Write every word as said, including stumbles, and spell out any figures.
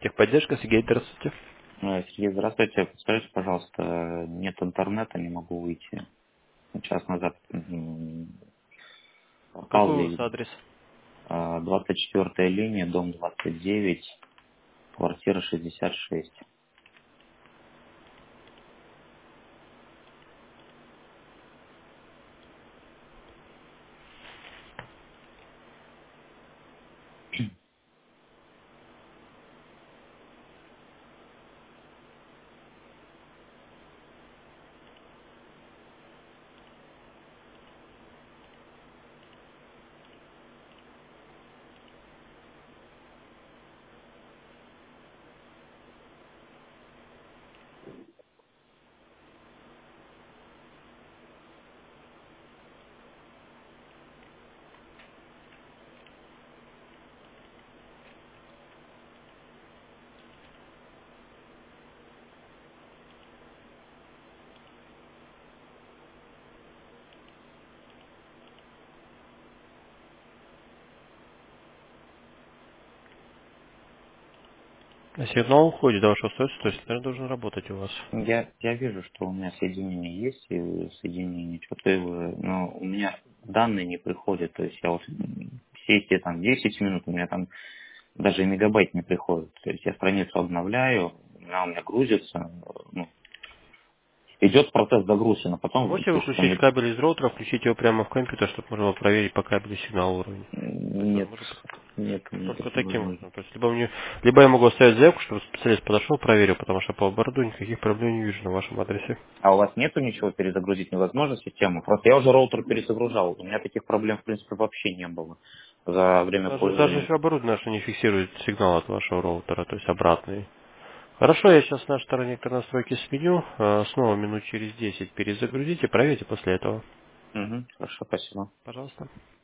Техподдержка, Сергей, здравствуйте. Э, Сергей, здравствуйте. Подскажите, пожалуйста, нет интернета, не могу выйти. Час назад м, портал Какой у вас весь. адрес? А, двадцать четвёртая линия, дом двадцать девять, квартира шестьдесят шесть. Сигнал уходит до вашего устройства, то есть, наверное, должен работать у вас. Я, я вижу, что у меня соединение есть, и соединение что-то, э, но у меня данные не приходят, то есть я вот м, все эти там десять минут, у меня там даже и мегабайт не приходит. То есть я страницу обновляю, она у меня грузится, э, ну, идет процесс загрузки, но Вы потом можете пишется выключить не. кабель из роутера, включить его прямо в компьютер, чтобы можно было проверить по кабелю сигнал уровень. То есть, Нет, возможно, нет, нет, только это таким невозможно. можно. То есть, либо, мне, либо я могу оставить заявку, чтобы специалист подошел, проверил, потому что по борду никаких проблем не вижу на вашем адресе. А у вас нету ничего перезагрузить невозможно систему? Просто я уже роутер перезагружал. У меня таких проблем, в принципе, вообще не было за время Даже, даже пользования. если оборудование наше не фиксирует сигнал от вашего роутера, то есть обратный. Хорошо, я сейчас на стороне настройки сменю, э, снова минут через десять перезагрузите, проверьте после этого. Угу, хорошо, спасибо. Пожалуйста.